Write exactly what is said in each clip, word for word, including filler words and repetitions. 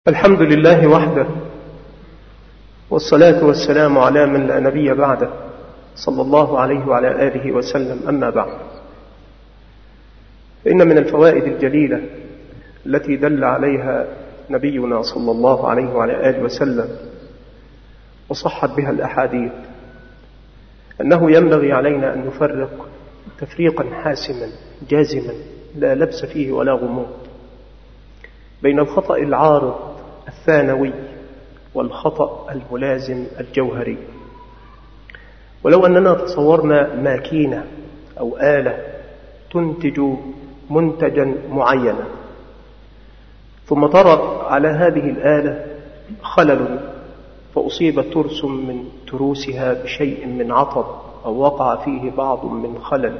الحمد لله وحده، والصلاة والسلام على من لا نبي بعده، صلى الله عليه وعلى آله وسلم. أما بعد، فإن من الفوائد الجليلة التي دل عليها نبينا صلى الله عليه وعلى آله وسلم وصحت بها الأحاديث أنه ينبغي علينا أن نفرق تفريقا حاسما جازما لا لبس فيه ولا غموض بين الخطأ العارض الثانوي والخطأ الملازم الجوهري. ولو أننا تصورنا ماكينة أو آلة تنتج منتجا معينا، ثم طرأ على هذه الآلة خلل فأصيب ترس من تروسها بشيء من عطب أو وقع فيه بعض من خلل،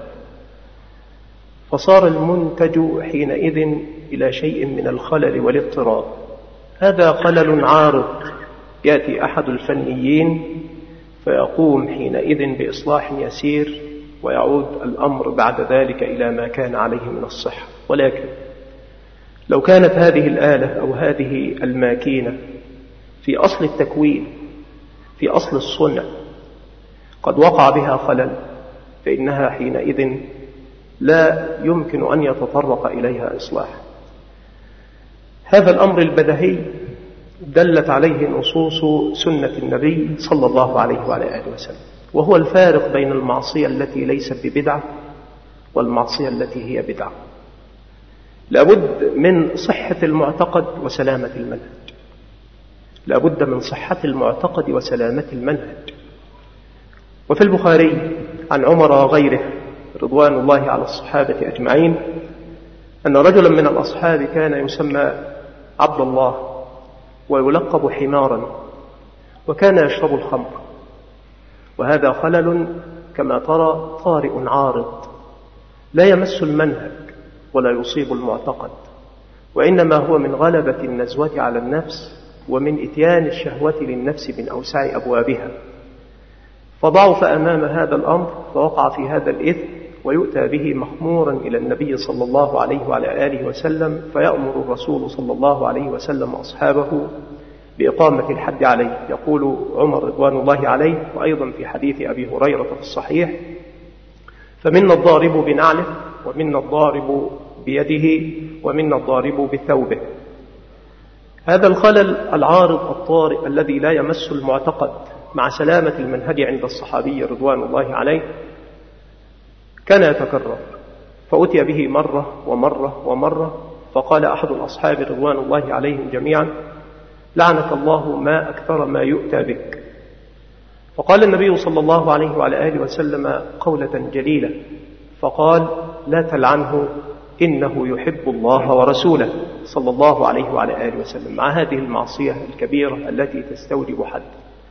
فصار المنتج حينئذ إلى شيء من الخلل والاضطراب. هذا خلل عارض، يأتي أحد الفنيين فيقوم حينئذ بإصلاح يسير ويعود الأمر بعد ذلك إلى ما كان عليه من الصحة. ولكن لو كانت هذه الآلة أو هذه الماكينة في أصل التكوين، في أصل الصنع، قد وقع بها خلل، فإنها حينئذ لا يمكن أن يتطرق إليها إصلاح. هذا الأمر البديهي دلت عليه نصوص سنة النبي صلى الله عليه وعلى آله وسلم، وهو الفارق بين المعصية التي ليست ببدعة والمعصية التي هي بدعة. لابد من صحة المعتقد وسلامة المنهج، لابد من صحة المعتقد وسلامة المنهج. وفي البخاري عن عمر وغيره رضوان الله على الصحابة أجمعين أن رجلا من الأصحاب كان يسمى عبد الله ويلقب حمارا، وكان يشرب الخمر، وهذا خلل كما ترى طارئ عارض لا يمس المنهج ولا يصيب المعتقد، وإنما هو من غلبة النزوة على النفس ومن إتيان الشهوة للنفس من أوسع أبوابها، فضعف أمام هذا الأمر فوقع في هذا الإثم، ويؤتى به مخمورا إلى النبي صلى الله عليه وعلى آله وسلم، فيأمر الرسول صلى الله عليه وسلم أصحابه بإقامة الحد عليه. يقول عمر رضوان الله عليه، وأيضا في حديث أبي هريرة في الصحيح: فمنا الضارب بنعله، ومنا الضارب بيده، ومنا الضارب بثوبه. هذا الخلل العارض الطارئ الذي لا يمس المعتقد مع سلامة المنهج عند الصحابي رضوان الله عليه كان يتكرر، فأتي به مرة ومرة ومرة، فقال أحد الأصحاب رضوان الله عليهم جميعا: لعنك الله ما أكثر ما يؤتى بك. فقال النبي صلى الله عليه وعلى آله وسلم قولة جليلة، فقال: لا تلعنه إنه يحب الله ورسوله، صلى الله عليه وعلى آله وسلم، مع هذه المعصية الكبيرة التي تستوجب حد.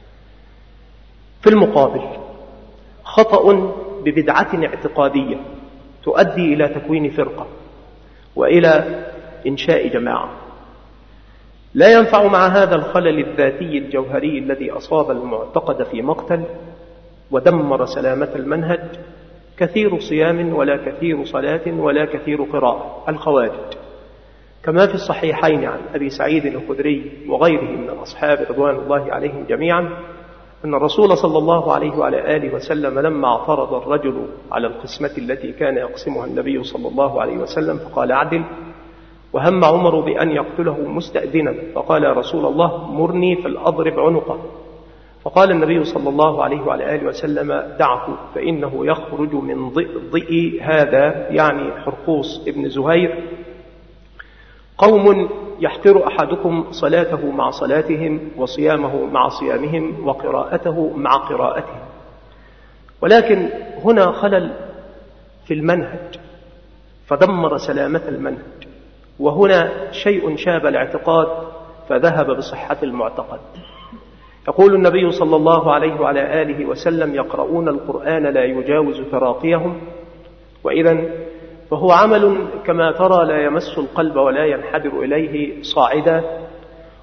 في المقابل خطأ ببدعة اعتقادية تؤدي إلى تكوين فرقة وإلى إنشاء جماعة، لا ينفع مع هذا الخلل الذاتي الجوهري الذي أصاب المعتقد في مقتل ودمر سلامة المنهج كثير صيام ولا كثير صلاة ولا كثير قراءة. الخوارج، كما في الصحيحين عن أبي سعيد الخدري وغيره من الأصحاب رضوان الله عليهم جميعا أن الرسول صلى الله عليه وعلى آله وسلم لما اعترض الرجل على القسمة التي كان يقسمها النبي صلى الله عليه وسلم فقال: أعدل، وهم عمر بأن يقتله مستأذنا، فقال: يا رسول الله مرني فلأضرب عنقه. فقال النبي صلى الله عليه وعلى آله وسلم: دعه، فإنه يخرج من ضئ هذا، يعني حرقوس ابن زهير، قوم يحقر أحدكم صلاته مع صلاتهم وصيامه مع صيامهم وقراءته مع قراءتهم. ولكن هنا خلل في المنهج فدمر سلامة المنهج، وهنا شيء شاب الاعتقاد فذهب بصحة المعتقد. يقول النبي صلى الله عليه وعلى آله وسلم: يقرؤون القرآن لا يجاوز تراقيهم، وإذن فهو عمل كما ترى لا يمس القلب ولا ينحدر إليه صاعدا،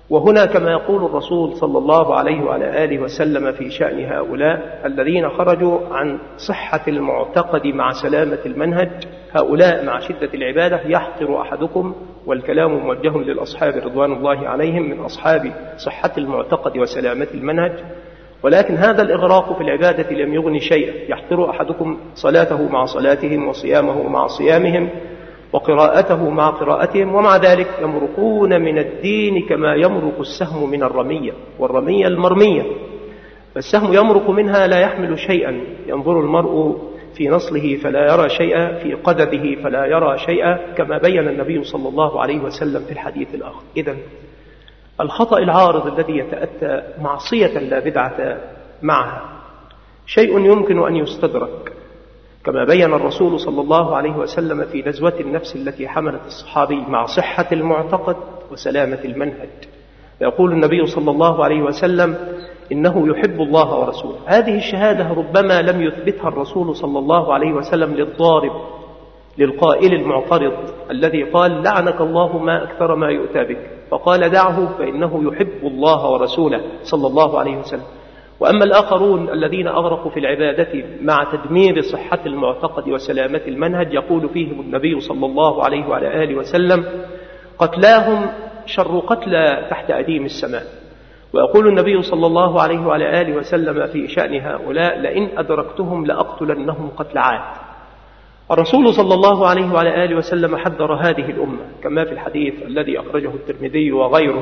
وهنا كما يقول الرسول صلى الله عليه وعلى آله وسلم في شأن هؤلاء الذين خرجوا عن صحة المعتقد مع سلامة المنهج، هؤلاء مع شدة العبادة يحقر أحدكم، والكلام موجه للأصحاب رضوان الله عليهم من أصحاب صحة المعتقد وسلامة المنهج، ولكن هذا الإغراق في العبادة لم يغني شيئا. يحقر أحدكم صلاته مع صلاتهم وصيامه مع صيامهم وقراءته مع قراءتهم، ومع ذلك يمرقون من الدين كما يمرق السهم من الرمية، والرمية المرمية، فالسهم يمرق منها لا يحمل شيئا، ينظر المرء في نصله فلا يرى شيئا، في قدده فلا يرى شيئا، كما بين النبي صلى الله عليه وسلم في الحديث الآخر. إذن الخطأ العارض الذي يتأتى معصية لا بدعة معها شيء يمكن أن يستدرك، كما بين الرسول صلى الله عليه وسلم في نزوة النفس التي حملت الصحابي مع صحة المعتقد وسلامة المنهج. يقول النبي صلى الله عليه وسلم إنه يحب الله ورسوله. هذه الشهادة ربما لم يثبتها الرسول صلى الله عليه وسلم للضارب، للقائل المعترض الذي قال لعنك الله ما أكثر ما يؤتى بك، فقال دعه فإنه يحب الله ورسوله صلى الله عليه وسلم. وأما الآخرون الذين أغرقوا في العبادة مع تدمير صحة المعتقد وسلامة المنهج، يقول فيهم النبي صلى الله عليه وعلى آله وسلم قتلاهم شر قتلى تحت أديم السماء. ويقول النبي صلى الله عليه وعلى آله وسلم في شأن هؤلاء لئن أدركتهم لأقتلنهم قتل عاد. الرسول صلى الله عليه وعلى آله وسلم حذر هذه الأمة كما في الحديث الذي أخرجه الترمذي وغيره،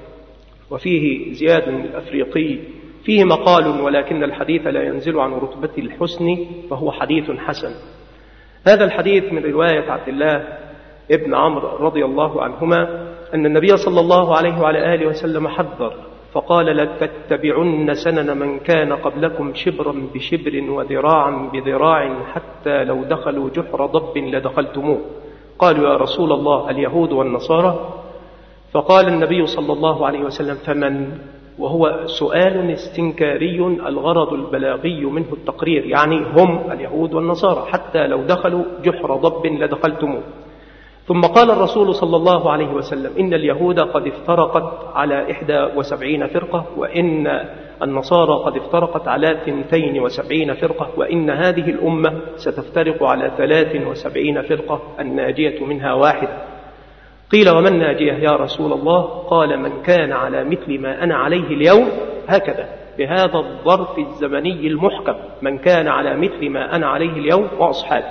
وفيه زياد الأفريقي فيه مقال ولكن الحديث لا ينزل عن رتبة الحسن فهو حديث حسن. هذا الحديث من رواية عبد الله ابن عمرو رضي الله عنهما أن النبي صلى الله عليه وعلى آله وسلم حذر فقال لتتبعن سنن من كان قبلكم شبرا بشبر وذراعا بذراع حتى لو دخلوا جحر ضب لدخلتموه. قالوا يا رسول الله اليهود والنصارى؟ فقال النبي صلى الله عليه وسلم فمن؟ وهو سؤال استنكاري الغرض البلاغي منه التقرير، يعني هم اليهود والنصارى حتى لو دخلوا جحر ضب لدخلتموه. ثم قال الرسول صلى الله عليه وسلم إن اليهود قد افترقت على إحدى وسبعين فرقة، وإن النصارى قد افترقت على ثنتين وسبعين فرقة، وإن هذه الأمة ستفترق على ثلاث وسبعين فرقة الناجية منها واحدة. قيل ومن ناجية يا رسول الله؟ قال من كان على مثل ما أنا عليه اليوم، هكذا بهذا الظرف الزمني المحكم، من كان على مثل ما أنا عليه اليوم وأصحابي.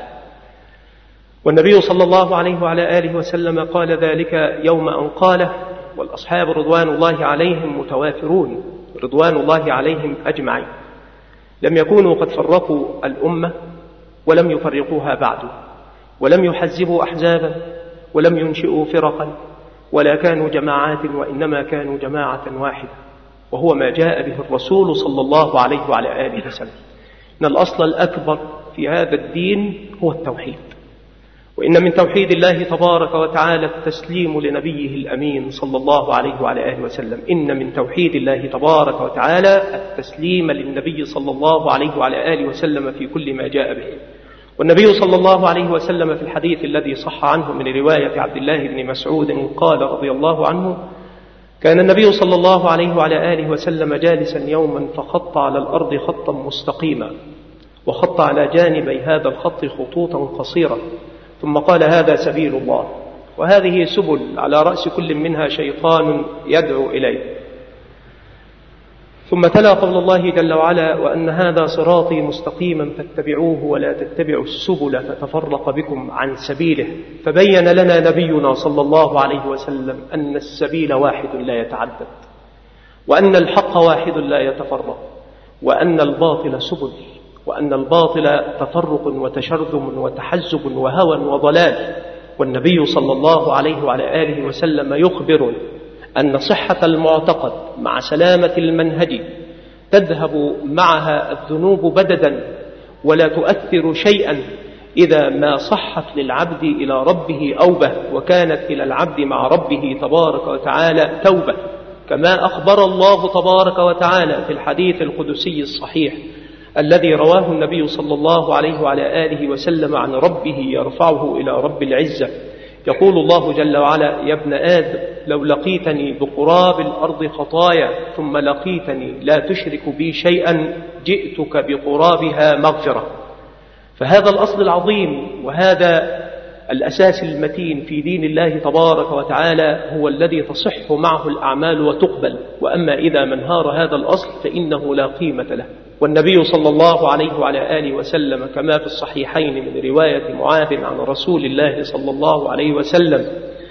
والنبي صلى الله عليه وعلى آله وسلم قال ذلك يوم أن قاله، والأصحاب رضوان الله عليهم متوافرون رضوان الله عليهم أجمعين، لم يكونوا قد فرقوا الأمة ولم يفرقوها بعد، ولم يحزبوا أحزابا ولم ينشئوا فرقا، ولا كانوا جماعات، وإنما كانوا جماعة واحدة، وهو ما جاء به الرسول صلى الله عليه وعلى آله وسلم. إن الأصل الأكبر في هذا الدين هو التوحيد، وإن من توحيد الله تبارك وتعالى التسليم لنبيه الأمين صلى الله عليه وعلى آله وسلم. إن من توحيد الله تبارك وتعالى التسليم للنبي صلى الله عليه وعلى آله وسلم في كل ما جاء به. والنبي صلى الله عليه وسلم في الحديث الذي صح عنه من رواية عبد الله بن مسعود قال رضي الله عنه كان النبي صلى الله عليه وعلى آله وسلم جالسا يوما فخط على الأرض خطا مستقيما، وخط على جانبي هذا الخط خطوطا قصيرة، ثم قال هذا سبيل الله، وهذه سبل على رأس كل منها شيطان يدعو إليه. ثم تلا قول الله جل وعلا وأن هذا صراطي مستقيما فاتبعوه ولا تتبعوا السبل فتفرق بكم عن سبيله. فبين لنا نبينا صلى الله عليه وسلم أن السبيل واحد لا يتعدد، وأن الحق واحد لا يتفرق، وأن الباطل سبل، وأن الباطل تفرق وتشرذم وتحزب وهوى وضلال. والنبي صلى الله عليه وعلى آله وسلم يخبر أن صحة المعتقد مع سلامة المنهج تذهب معها الذنوب بددا ولا تؤثر شيئا إذا ما صحت للعبد إلى ربه أوبة، وكانت إلى العبد مع ربه تبارك وتعالى توبة، كما أخبر الله تبارك وتعالى في الحديث القدسي الصحيح الذي رواه النبي صلى الله عليه وعلى آله وسلم عن ربه يرفعه إلى رب العزة يقول الله جل وعلا: يا ابن آدم لو لقيتني بقراب الأرض خطايا ثم لقيتني لا تشرك بي شيئا جئتك بقرابها مغفرة. فهذا الأصل العظيم وهذا الأساس المتين في دين الله تبارك وتعالى هو الذي تصح معه الأعمال وتقبل. وأما إذا من هار هذا الأصل فإنه لا قيمة له. والنبي صلى الله عليه وعلى آله وسلم كما في الصحيحين من رواية معاذ عن رسول الله صلى الله عليه وسلم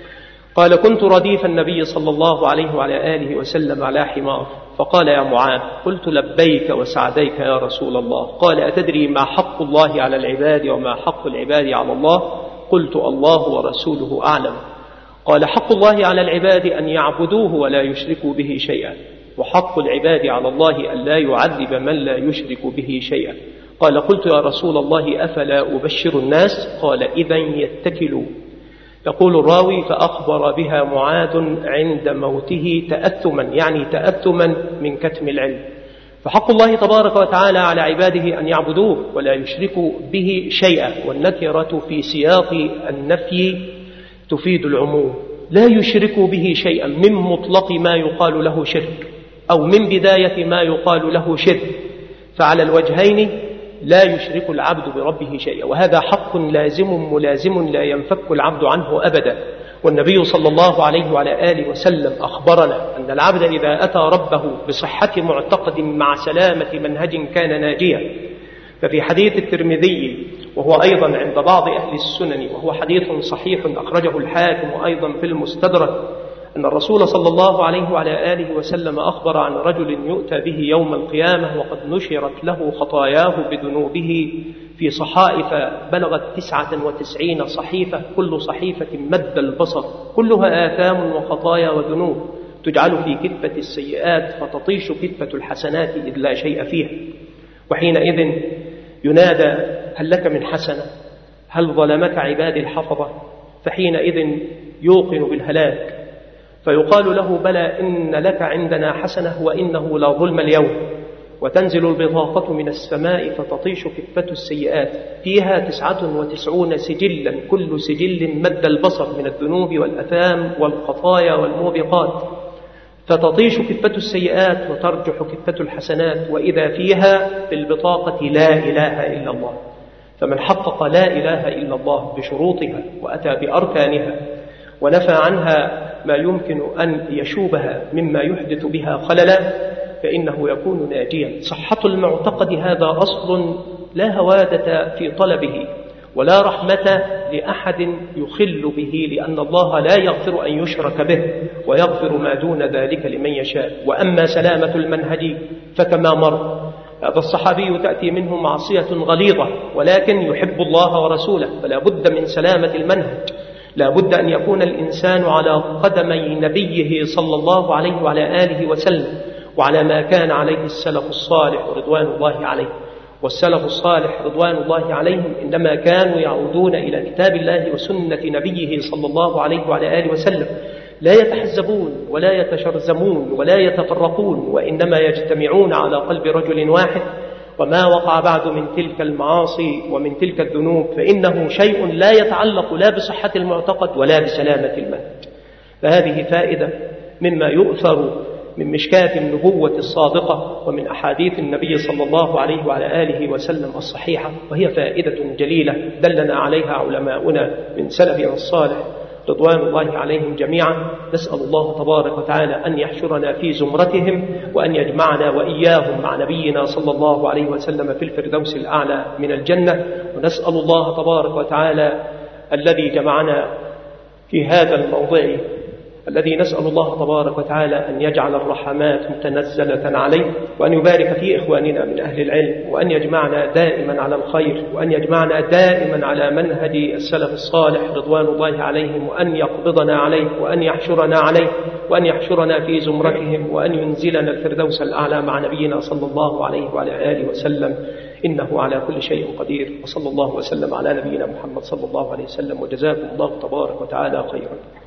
قال: كنت رديف النبي صلى الله عليه وعلى آله وسلم على حمار، فقال: يا معاذ. قلت: لبيك وسعديك يا رسول الله. قال: أتدري ما حق الله على العباد وما حق العباد على الله؟ قلت: الله ورسوله أعلم. قال: حق الله على العباد أن يعبدوه ولا يشركوا به شيئا، وحق العباد على الله أن لا يعذب من لا يشرك به شيئا. قال: قلت: يا رسول الله أفلا أبشر الناس؟ قال: إذن يتكلوا. يقول الراوي: فأخبر بها معاذ عند موته تأثما، يعني تأثما من كتم العلم. فحق الله تبارك وتعالى على عباده أن يعبدوه ولا يشركوا به شيئا، والنكرة في سياق النفي تفيد العموم. لا يشركوا به شيئا من مطلق ما يقال له شرك أو من بداية ما يقال له شرك، فعلى الوجهين لا يشرك العبد بربه شيئا، وهذا حق لازم ملازم لا ينفك العبد عنه أبدا. والنبي صلى الله عليه وعلى آله وسلم أخبرنا أن العبد إذا أتى ربه بصحة معتقد مع سلامة منهج كان ناجيا. ففي حديث الترمذي وهو أيضا عند بعض أهل السنن وهو حديث صحيح أخرجه الحاكم أيضا في المستدرك أن الرسول صلى الله عليه وعلى آله وسلم أخبر عن رجل يؤتى به يوم القيامة وقد نشرت له خطاياه بذنوبه في صحائف بلغت تسعة وتسعين صحيفة، كل صحيفة مد البصر، كلها آثام وخطايا وذنوب تجعل في كفة السيئات فتطيش كفة الحسنات إذ لا شيء فيها. وحينئذ ينادى: هل لك من حسنة؟ هل ظلمك عبادي الحفظة؟ فحينئذ يوقن بالهلاك فيقال له: بلى، إن لك عندنا حسنة وإنه لا ظلم اليوم. وتنزل البطاقة من السماء فتطيش كفة السيئات، فيها تسعة وتسعون سجلا، كل سجل مد البصر من الذنوب والأثام والخطايا والموبقات، فتطيش كفة السيئات وترجح كفة الحسنات، وإذا فيها في البطاقة لا إله إلا الله. فمن حقق لا إله إلا الله بشروطها وأتى بأركانها ونفى عنها ما يمكن أن يشوبها مما يحدث بها خللا فإنه يكون ناجيا. صحة المعتقد هذا أصل لا هوادة في طلبه ولا رحمة لأحد يخل به، لأن الله لا يغفر أن يشرك به ويغفر ما دون ذلك لمن يشاء. وأما سلامة المنهج فكما مر، هذا الصحابي تأتي منه معصية غليظة ولكن يحب الله ورسوله، فلا بد من سلامة المنهج، لا بد أن يكون الإنسان على قدمي نبيه صلى الله عليه وعلى آله وسلم وعلى ما كان عليه السلف الصالح رضوان الله عليه. والسلف الصالح رضوان الله عليهم إنما كانوا يعودون إلى كتاب الله وسنة نبيه صلى الله عليه وعلى آله وسلم، لا يتحزبون ولا يتشرذمون ولا يتفرقون، وإنما يجتمعون على قلب رجل واحد. وما وقع بعد من تلك المعاصي ومن تلك الذنوب فإنه شيء لا يتعلق لا بصحة المعتقد ولا بسلامة المنهج. فهذه فائدة مما يؤثر من مشكاة النبوة الصادقة ومن أحاديث النبي صلى الله عليه وعلى آله وسلم الصحيحة، وهي فائدة جليلة دلنا عليها علماؤنا من سلفنا الصالح رضوان الله عليهم جميعا. نسأل الله تبارك وتعالى أن يحشرنا في زمرتهم وأن يجمعنا وإياهم مع نبينا صلى الله عليه وسلم في الفردوس الأعلى من الجنة. ونسأل الله تبارك وتعالى الذي جمعنا في هذا الموضع، الذي نسأل الله تبارك وتعالى أن يجعل الرحمات متنزلة عليه، وأن يبارك في إخواننا من أهل العلم، وأن يجمعنا دائما على الخير، وأن يجمعنا دائما على منهج السلف الصالح رضوان الله عليهم، وأن يقبضنا عليه، وأن يحشرنا عليه، وأن يحشرنا في زمرتهم، وأن ينزلنا الفردوس الأعلى مع نبينا صلى الله عليه وعلى آله وسلم، إنه على كل شيء قدير. وصلى الله وسلم على نبينا محمد صلى الله عليه وسلم، وجزاكم الله تبارك وتعالى خيرا.